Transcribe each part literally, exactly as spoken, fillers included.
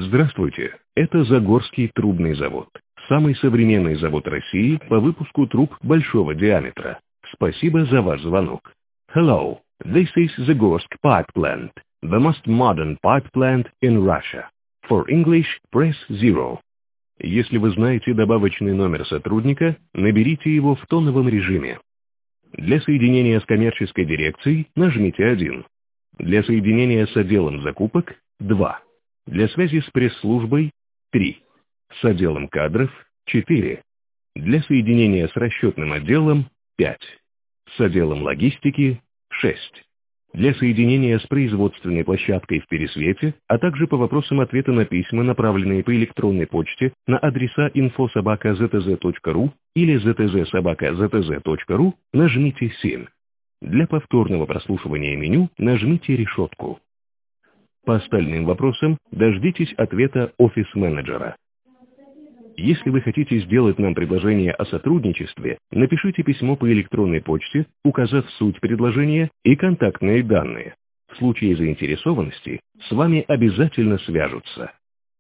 Здравствуйте, это Загорский трубный завод. Самый современный завод России по выпуску труб большого диаметра. Спасибо за ваш звонок. Hello, this is Zagorsk Pipe Plant, the most modern pipe plant in Russia. For English, press zero. Если вы знаете добавочный номер сотрудника, наберите его в тоновом режиме. Для соединения с коммерческой дирекцией нажмите один. Для соединения с отделом закупок – два. Для связи с пресс-службой – три. С отделом кадров – четыре. Для соединения с расчетным отделом – пять. С отделом логистики – шесть. Для соединения с производственной площадкой в Пересвете, а также по вопросам ответа на письма, направленные по электронной почте на адреса инфо собака зет зэ точка ру или зет зэ собака зет зэ точка ру, нажмите семь. Для повторного прослушивания меню нажмите решетку. По остальным вопросам дождитесь ответа офис-менеджера. Если вы хотите сделать нам предложение о сотрудничестве, напишите письмо по электронной почте, указав суть предложения и контактные данные. В случае заинтересованности с вами обязательно свяжутся.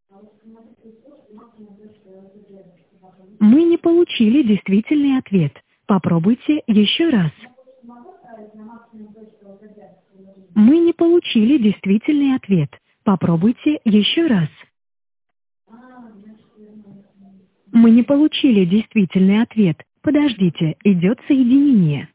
Мы не получили действительный ответ. Попробуйте еще раз. Мы не получили действительный ответ. Попробуйте еще раз. Мы не получили действительный ответ. Подождите, идет соединение.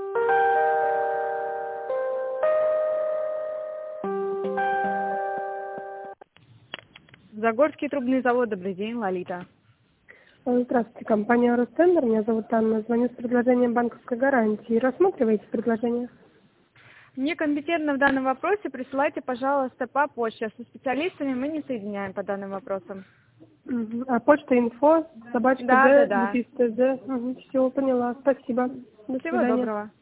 Загорский трубный завод. Добрый день, Лолита. Здравствуйте, компания Ростендер. Меня зовут Анна. Звоню с предложением банковской гарантии. Рассматриваете предложение? Некомпетентно в данном вопросе. Присылайте, пожалуйста, по почте. Со специалистами мы не соединяем по данным вопросам. Угу. А почта инфо, собачка да, Д, да, да. Д. Угу. Все, поняла. Спасибо. До Всего свидания. доброго.